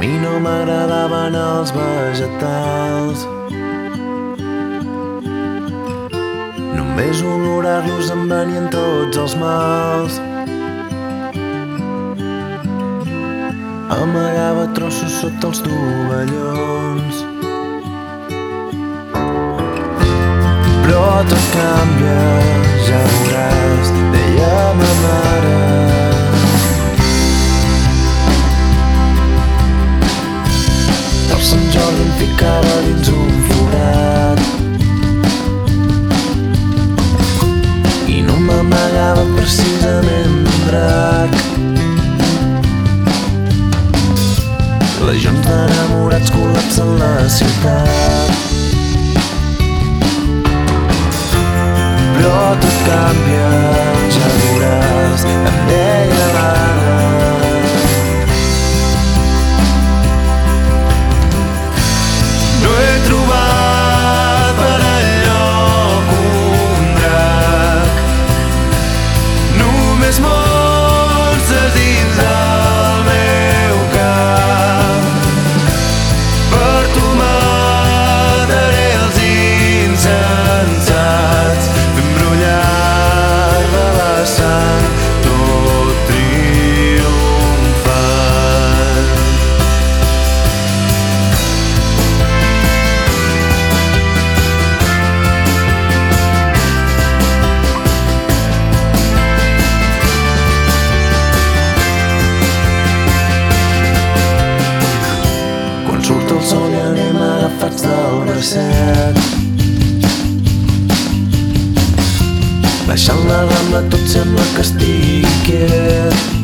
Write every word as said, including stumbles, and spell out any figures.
mi no m'agradaven els vegetals. Només olorar-los em venien tots els mals. Amagava trossos sota els tovallons. Però tot canvia, ja veuràs, deia ma mare. Per Sant Jordi em ficava dins un forat i no m'amagava precisament un drac. Legions d'enamorats col·lapsen la ciutat. Però tot canvia, ja veuràs, em deia l'Anna. No he trobat per enlloc un drac, només monstres dins del meu cap. Per tu mataré els insensats, fent brollar de la sang tot triomfant. Quan surt el sol i anem agafats del bracet, baixant la Rambla tot sembla que estigui quiet.